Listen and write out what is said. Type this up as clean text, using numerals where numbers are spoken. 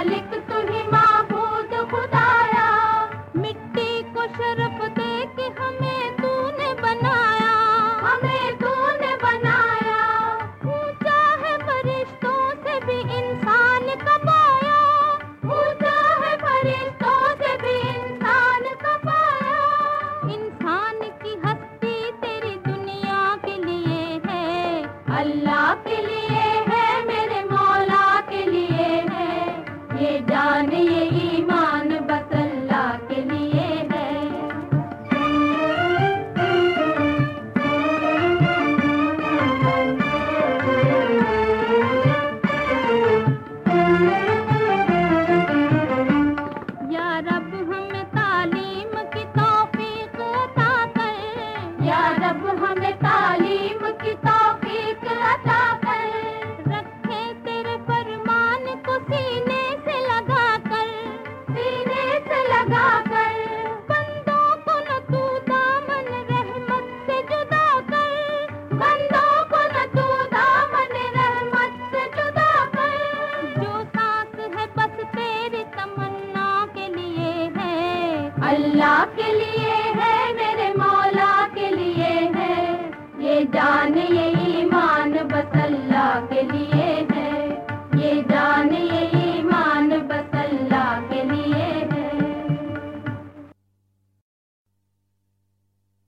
मालिक तू ही माबूद खुदाया। मिट्टी को शरफ दे के हमें तूने बनाया, हमें तूने बनाया। ऊंचा है फरिश्तों से भी इंसान का पाया, ऊंचा है फरिश्तों से भी इंसान का पाया। इंसान की हस्ती तेरी दुनिया के लिए है, अल्लाह के लिए है, मेरे मौला के लिए है। ये जान ये ईमान बस अल्लाह के लिए है। या रब हमें तालीम की तौफीक अता कर, या रब हमें तालीम की तौफीक अता कर। रखे तेरे फरमान को सीने से लगा कर, सीने से लगा कर। बंदों को न तू दामन रहमत से जुदा कर, बंदों को न तू दामन रहमत से जुदा कर। जो सांस है बस तेरी तमन्ना के लिए है, अल्लाह के लिए